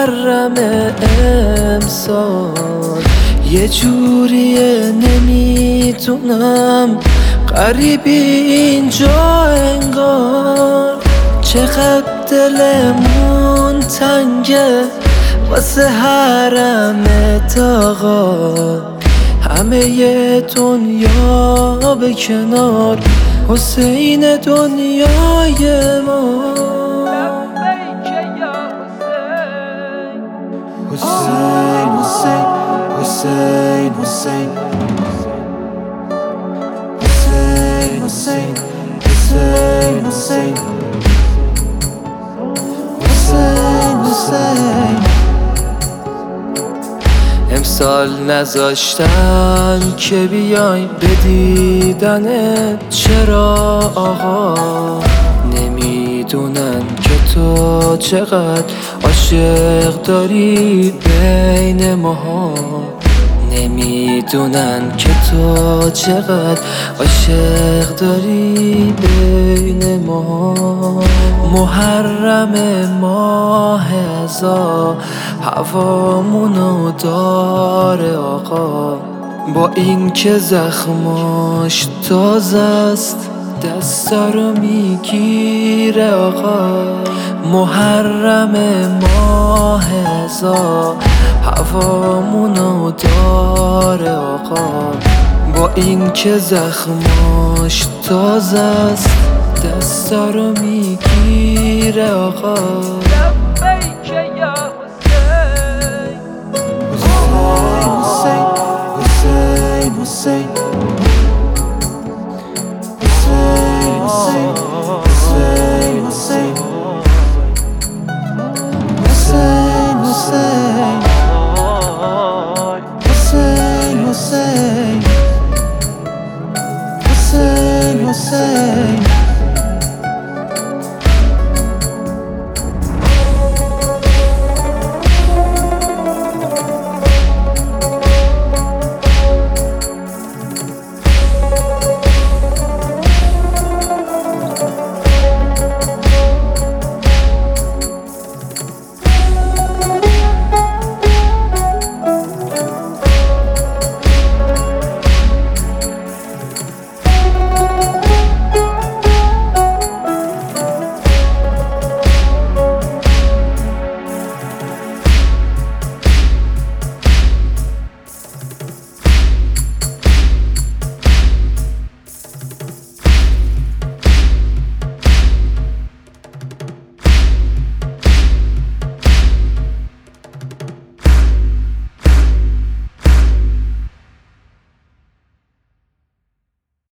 محرم امسال یه جوریه نمیتونم، غریبی اینجا انگار. چقدر دلمون تنگه واسه حرمت آقا، همه ی دنیا به کنار، حسین دنیای ما. حسین حسین حسین حسین حسین حسین حسین حسین حسین حسین. امسال نذاشتن که بیایم به دیدنت، چرا آقا؟ نمیدونن که تو چقدر عاشق داری بین ماها، نمیدونن که تو چقدر عاشق داری بین ما. محرم ماه ازا هوامونو داره آقا، با این که زخماش تازه است دستا رو میگیره آقا. محرم ماه ازا هوامونو داره آقا، با این که زخماش تازه است دستا رو میگیره آقا.